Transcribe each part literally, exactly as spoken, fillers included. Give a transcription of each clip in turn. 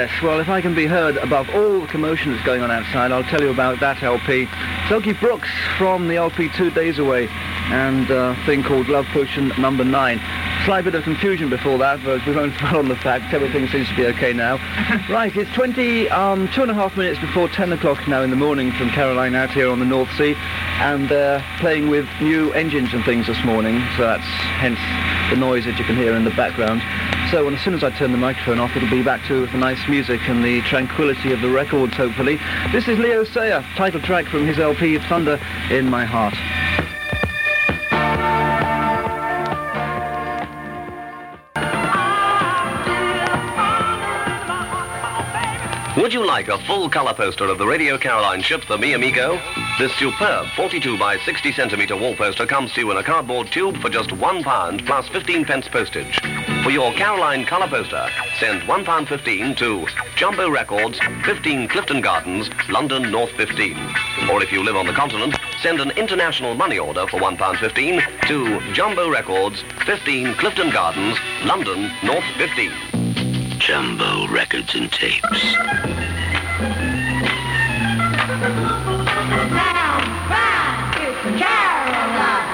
Yes, well, if I can be heard above all the commotion that's going on outside, I'll tell you about that L P. Silky Brooks from the L P Two Days Away, and a thing called Love Potion Number Nine. Slight bit of confusion before that, but we won't dwell on the fact. Everything seems to be okay now. Right, it's twenty, um, two and a half minutes before ten o'clock now in the morning from Caroline out here on the North Sea, and they're playing with new engines and things this morning, so that's hence the noise that you can hear in the background. So as soon as I turn the microphone off, it'll be back to the nice music and the tranquility of the records, hopefully. This is Leo Sayer, title track from his L P, Thunder in My Heart. Would you like a full colour poster of the Radio Caroline ship, the Mi Amigo? This superb forty-two by sixty centimetre wall poster comes to you in a cardboard tube for just one pound plus fifteen pence postage. For your Caroline colour poster, send one pound fifteen to Jumbo Records, fifteen Clifton Gardens, London North fifteen. Or if you live on the continent, send an international money order for one pound fifteen to Jumbo Records, fifteen Clifton Gardens, London North fifteen. Jumbo Records and Tapes. Sound five, it's Caroline.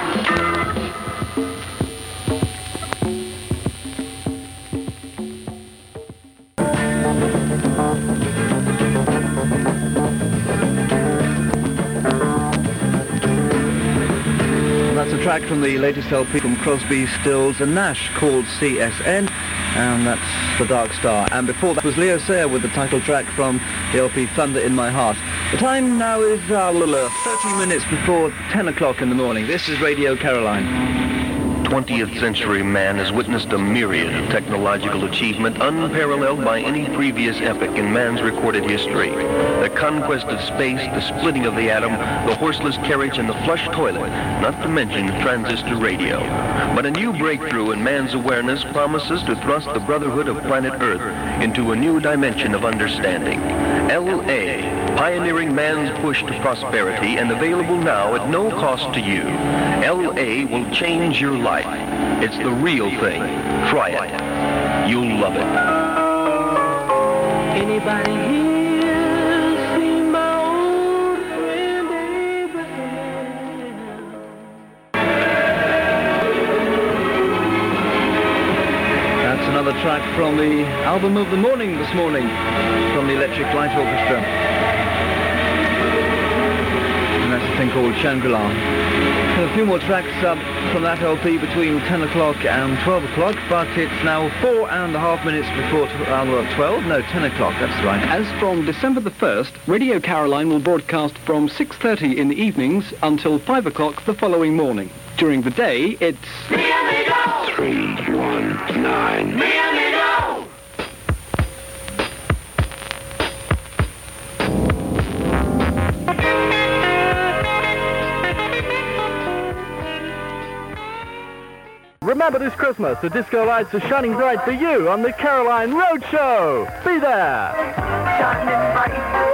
That's a track from the latest L P from Crosby, Stills and Nash called C S N, and that's The Dark Star. And before that was Leo Sayer with the title track from the L P Thunder in My Heart. The time now is uh, thirty minutes before ten o'clock in the morning. This is Radio Caroline. twentieth century man has witnessed a myriad of technological achievement unparalleled by any previous epoch in man's recorded history. The conquest of space, the splitting of the atom, the horseless carriage, and the flush toilet, not to mention transistor radio. But a new breakthrough in man's awareness promises to thrust the brotherhood of planet Earth into a new dimension of understanding. L A, pioneering man's push to prosperity and available now at no cost to you. L A will change your life. It's the real thing. Try it. You'll love it. Anybody here seen my old friend Abraham? That's another track from the album of the morning this morning from the Electric Light Orchestra. And that's a thing called Shangri-La. A few more tracks uh, from that L P between ten o'clock and twelve o'clock, but it's now four and a half minutes before uh, twelve, no, ten o'clock, that's right. As from December the first, Radio Caroline will broadcast from six thirty in the evenings until five o'clock the following morning. During the day, it's... Mi Amigo! Three, one, nine. Mi Amigo! Remember this Christmas, the disco lights are shining bright for you on the Caroline Roadshow. Be there. Shining bright.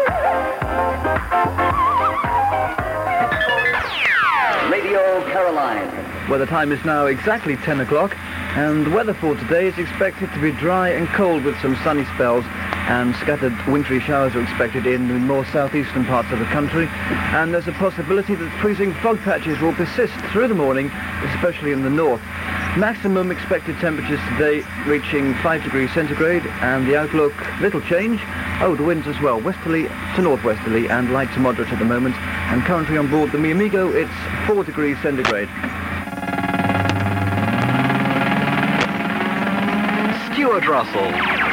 Radio Caroline. Well, the time is now exactly ten o'clock, and the weather for today is expected to be dry and cold with some sunny spells, and scattered wintry showers are expected in the more southeastern parts of the country, and there's a possibility that freezing fog patches will persist through the morning, especially in the north. Maximum expected temperatures today reaching five degrees centigrade, and the outlook, little change. Oh, the winds as well, westerly to northwesterly and light to moderate at the moment, and currently on board the Mi Amigo it's four degrees centigrade. Stuart Russell.